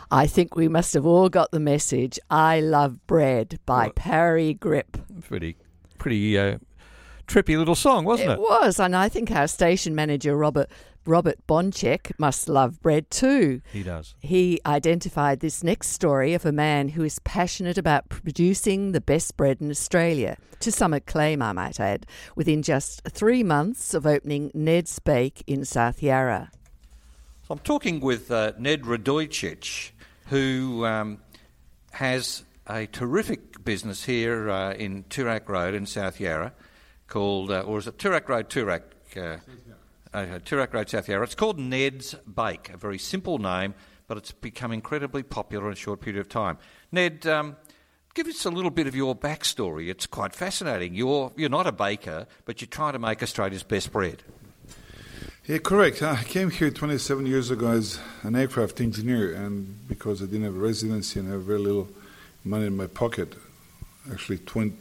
I think we must have all got the message. I Love Bread by Parry Grip. Pretty trippy little song, wasn't it? It was, and I think our station manager, Robert Bonchek, must love bread too. He does. He identified this next story of a man who is passionate about producing the best bread in Australia, to some acclaim, I might add, within just 3 months of opening Ned's Bake in South Yarra. So I'm talking with Ned Radojcic, who has a terrific business here in Toorak Road in South Yarra called, or is it Toorak Road, Toorak? Toorak Road, South Yarra. It's called Ned's Bake, a very simple name, but it's become incredibly popular in a short period of time. Ned, give us a little bit of your backstory. It's quite fascinating. You're not a baker, but you're trying to make Australia's best bread. Yeah, correct. I came here 27 years ago as an aircraft engineer, and because I didn't have a residency and have very little money in my pocket, actually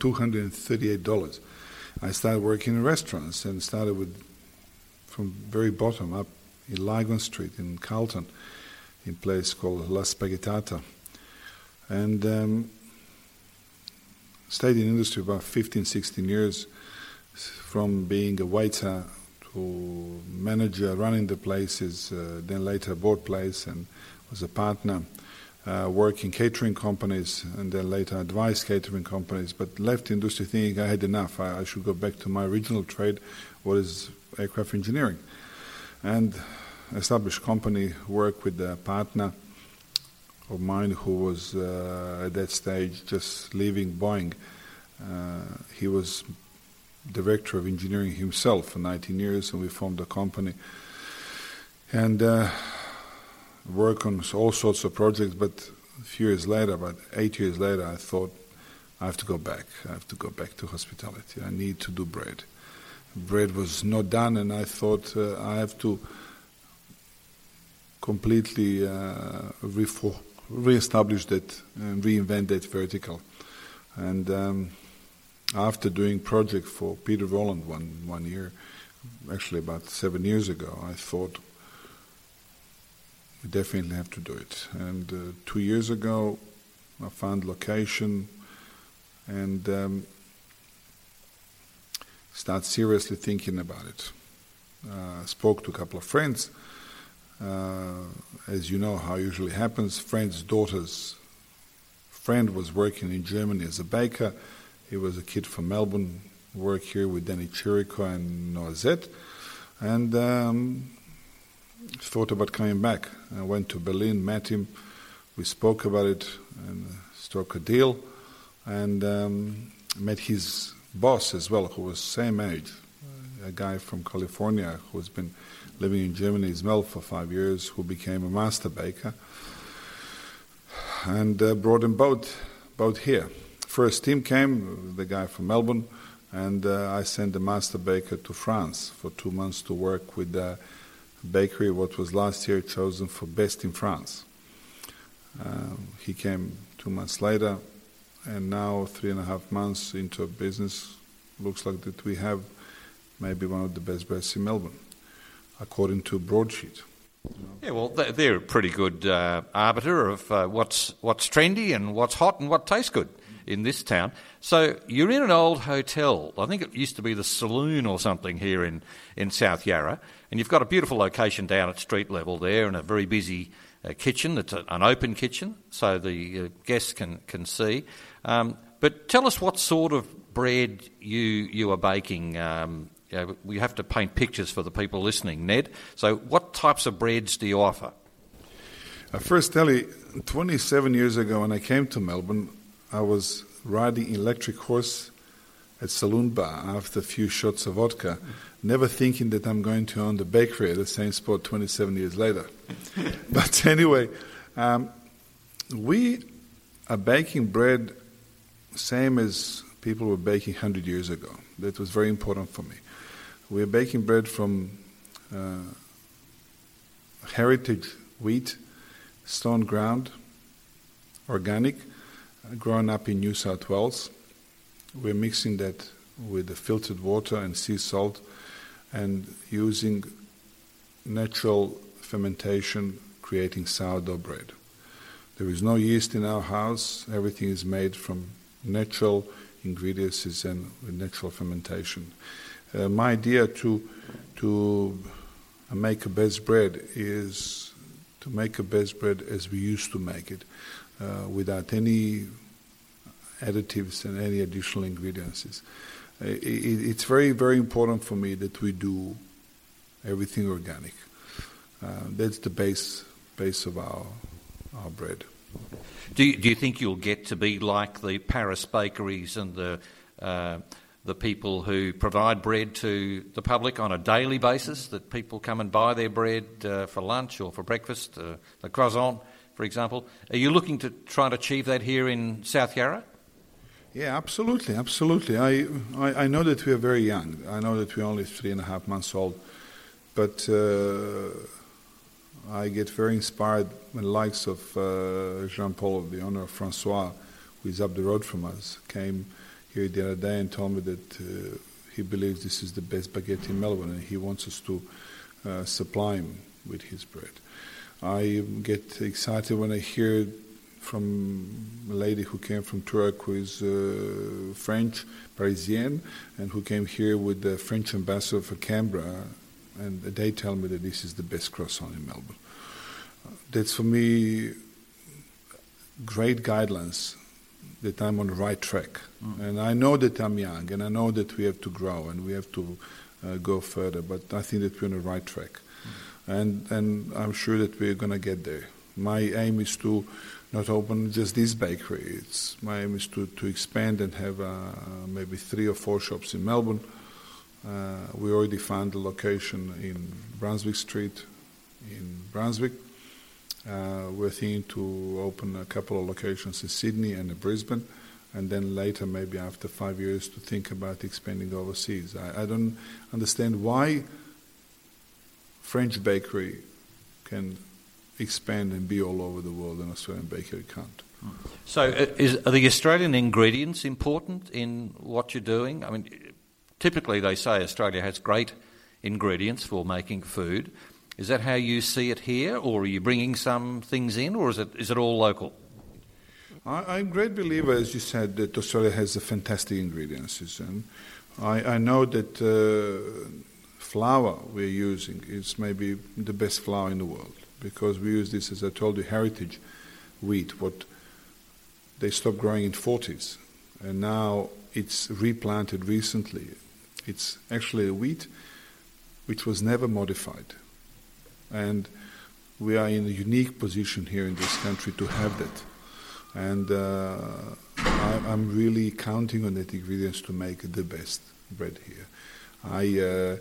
$238, I started working in restaurants and started from very bottom up in Lygon Street in Carlton, in a place called La Spaghettata. And stayed in industry about 15, 16 years, from being a waiter to manager, running the places, then later bought place and was a partner, working catering companies, and then later advised catering companies, but left industry thinking I had enough. I should go back to my original trade, what is aircraft engineering. And established company, worked with a partner of mine who was at that stage just leaving Boeing. He was director of engineering himself for 19 years, and we formed a company and work on all sorts of projects. But a few years later, about 8 years later, I thought, I have to go back. I have to go back to hospitality. I need to do bread. Bread was not done, and I thought I have to completely re-establish that and reinvent that vertical. And after doing project for Peter Rowland one year, actually about 7 years ago, I thought we definitely have to do it. And 2 years ago, I found location and start seriously thinking about it. Spoke to a couple of friends. As you know how it usually happens, friends' daughters' friend was working in Germany as a baker. He was a kid from Melbourne, worked here with Danny Chirico and Noisette, and thought about coming back. I went to Berlin, met him, we spoke about it and struck a deal, and met his boss as well, who was same age, a guy from California who's been living in Germany as well for 5 years, who became a master baker, and brought them both here. First team came, the guy from Melbourne, and I sent the master baker to France for 2 months to work with the bakery, what was last year chosen for best in France. He came 2 months later, and now 3.5 months into a business, looks like that we have maybe one of the best breads in Melbourne, according to Broadsheet. Yeah, well, they're a pretty good arbiter of what's trendy and what's hot and what tastes good in this town. So you're in an old hotel. I think it used to be the Saloon or something here in South Yarra, and you've got a beautiful location down at street level there and a very busy kitchen. It's an open kitchen, so the guests can see. But tell us what sort of bread you are baking. We have to paint pictures for the people listening, Ned. So what types of breads do you offer? I first tell you, 27 years ago when I came to Melbourne, I was riding electric horse at Saloon Bar after a few shots of vodka, never thinking that I'm going to own the bakery at the same spot 27 years later. But anyway, we are baking bread same as people were baking 100 years ago. That was very important for me. We're baking bread from heritage wheat, stone ground, organic, grown up in New South Wales. We're mixing that with the filtered water and sea salt and using natural fermentation, creating sourdough bread. There is no yeast in our house. Everything is made from natural ingredients and with natural fermentation. My idea to make a best bread is to make a best bread as we used to make it, without any additives and any additional ingredients. It's very, very important for me that we do everything organic. That's the base of our bread. Do you think you'll get to be like the Paris bakeries and the people who provide bread to the public on a daily basis, that people come and buy their bread for lunch or for breakfast, the croissant, for example? Are you looking to try to achieve that here in South Yarra? Yeah, absolutely. I know that we are very young. I know that we're only 3.5 months old, but I get very inspired when the likes of Jean-Paul, the owner of Francois, who is up the road from us, came here the other day and told me that he believes this is the best baguette in Melbourne and he wants us to supply him with his bread. I get excited when I hear from a lady who came from Turek, who is French, Parisienne, and who came here with the French ambassador for Canberra, and they tell me that this is the best croissant in Melbourne. That's for me great guidelines that I'm on the right track. And I know that I'm young, and I know that we have to grow and we have to go further, but I think that we're on the right track. And I'm sure that we're going to get there. My aim is to not open just this bakery. My aim is to expand and have maybe 3 or 4 shops in Melbourne. We already found a location in Brunswick Street in Brunswick. We're thinking to open a couple of locations in Sydney and in Brisbane, and then later, maybe after 5 years, to think about expanding overseas. I don't understand why French bakery can expand and be all over the world and Australian bakery can't. So are the Australian ingredients important in what you're doing? I mean, typically they say Australia has great ingredients for making food. Is that how you see it here, or are you bringing some things in, or is it all local? I'm a great believer, as you said, that Australia has fantastic ingredients. And I know that flour we're using is maybe the best flour in the world, because we use this, as I told you, heritage wheat, what they stopped growing in 40s, and now it's replanted recently. It's actually a wheat which was never modified. And we are in a unique position here in this country to have that. And I'm really counting on that ingredients to make the best bread here. I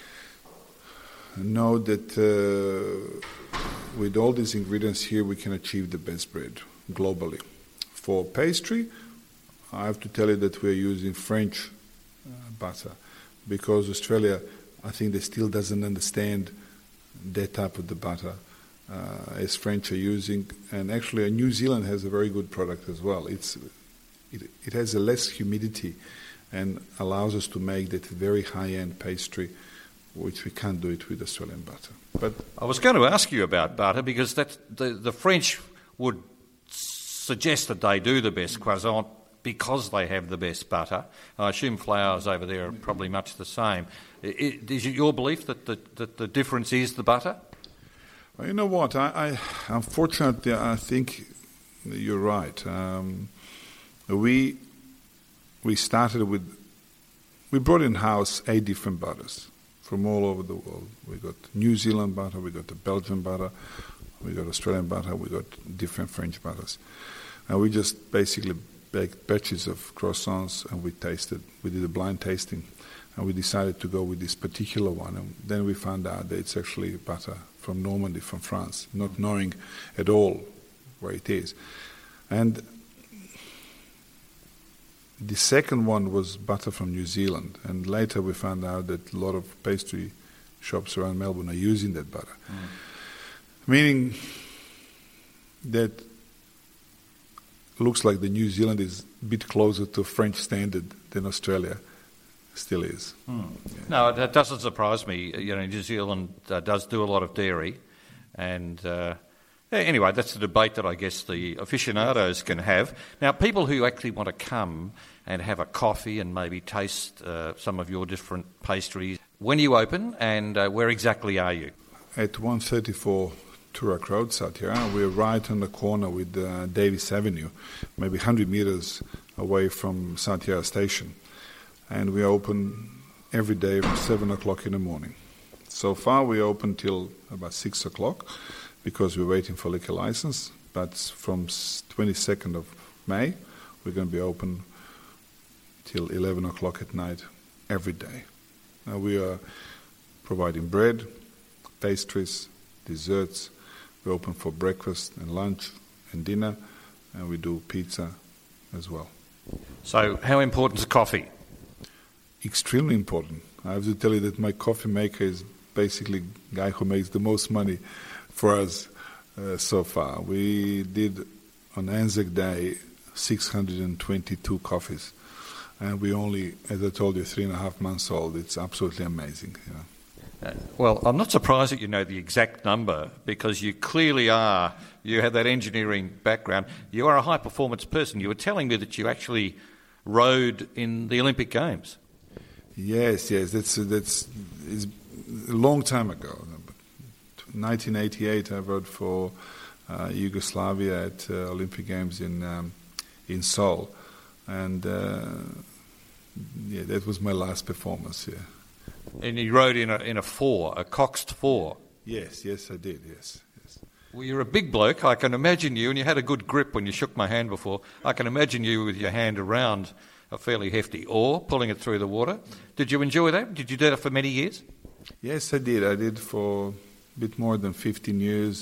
know that with all these ingredients here, we can achieve the best bread globally. For pastry, I have to tell you that we're using French butter, because Australia, I think, they still doesn't understand that type of the butter as French are using. And actually, New Zealand has a very good product as well. It has a less humidity and allows us to make that very high-end pastry, which we can't do it with Australian butter. But I was going to ask you about butter, because the French would suggest that they do the best croissant because they have the best butter. I assume flours over there are probably much the same. Is it your belief that the difference is the butter? Well, you know what? I unfortunately, I think you're right. We started with, we brought in-house 8 different butters from all over the world. We got New Zealand butter, we got the Belgian butter, we got Australian butter, we got different French butters. And we just basically baked batches of croissants and we did a blind tasting, and we decided to go with this particular one. And then we found out that it's actually butter from Normandy, from France, not knowing at all where it is. And the second one was butter from New Zealand, and later we found out that a lot of pastry shops around Melbourne are using that butter. Meaning that looks like the New Zealand is a bit closer to French standard than Australia still is. Yeah. No, that doesn't surprise me. You know, New Zealand does do a lot of dairy, and Anyway, that's the debate that I guess the aficionados can have. Now, people who actually want to come and have a coffee and maybe taste some of your different pastries, when are you open and where exactly are you? At 134 Toorak Road, Sathya. We're right on the corner with Davis Avenue, maybe 100 meters away from Sathya Station. And we open every day from 7 o'clock in the morning. So far we open till about 6 o'clock because we're waiting for liquor license. But from 22nd of May, we're going to be open till 11 o'clock at night every day. Now we are providing bread, pastries, desserts. We're open for breakfast and lunch and dinner, and we do pizza as well. So how important is coffee? Extremely important. I have to tell you that my coffee maker is basically the guy who makes the most money for us so far. We did on Anzac Day 622 coffees, and we only, as I told you, 3.5 months old. It's absolutely amazing. You know. Well, I'm not surprised that you know the exact number because you clearly are. You have that engineering background. You are a high-performance person. You were telling me that you actually rode in the Olympic Games. Yes. That's it's a long time ago. 1988, I rode for Yugoslavia at Olympic Games in Seoul, and that was my last performance. Yeah. And you rode in a four, a Coxed four. Yes, I did. Yes. Well, you're a big bloke. I can imagine you, and you had a good grip when you shook my hand before. I can imagine you with your hand around a fairly hefty oar, pulling it through the water. Did you enjoy that? Did you do that for many years? Yes, I did. I did for a bit more than 15 years.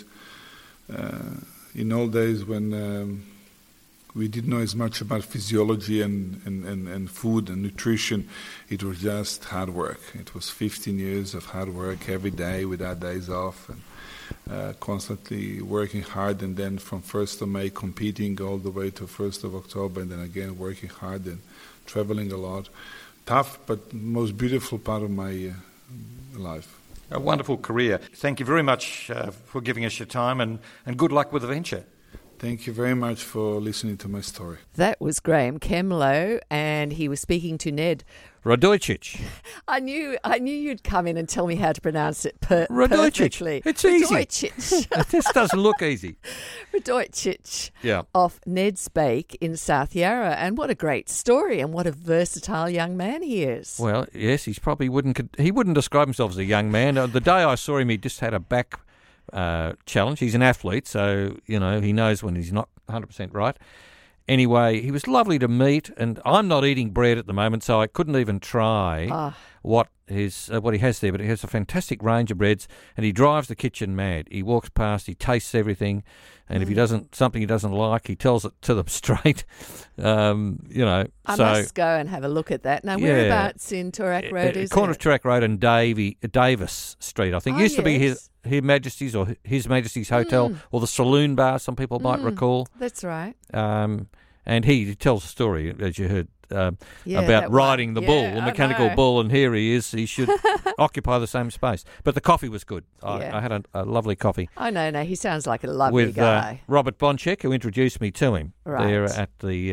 In old days when we didn't know as much about physiology and food and nutrition, it was just hard work. It was 15 years of hard work every day without days off, and constantly working hard, and then from 1st of May competing all the way to 1st of October, and then again working hard and traveling a lot. Tough, but most beautiful part of my life. A wonderful career. Thank you very much for giving us your time, and good luck with the venture. Thank you very much for listening to my story. That was Graham Kemlow, and he was speaking to Ned Radojcic. I knew you'd come in and tell me how to pronounce it perfectly. It's easy. Radojcic. This doesn't look easy. Radojcic. Yeah. Off Ned's Bake in South Yarra, and what a great story, and what a versatile young man he is. Well, yes, he wouldn't describe himself as a young man. The day I saw him, he just had a back challenge. He's an athlete, so he knows when he's not 100% right. Anyway, he was lovely to meet, and I'm not eating bread at the moment, so I couldn't even try what he has there. But he has a fantastic range of breads, and he drives the kitchen mad. He walks past, he tastes everything, and if he doesn't like, he tells it to them straight. I must go and have a look at that. Now, whereabouts in Toorak Road is it? Corner of Toorak Road and Davis Street, I think. Used to be His Majesty's or His Majesty's Hotel or the Saloon Bar, some people might recall. That's right. And he tells a story, as you heard, about riding the bull, the mechanical bull, and here he is. He should occupy the same space. But the coffee was good. I had a lovely coffee. Oh, no, he sounds like a lovely guy. With Robert Bonchek, who introduced me to him there at the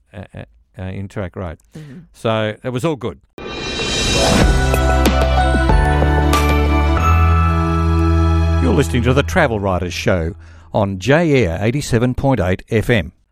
in Toorak Road. Mm-hmm. So it was all good. You're listening to the Travel Writers Show on J-Air 87.8 FM.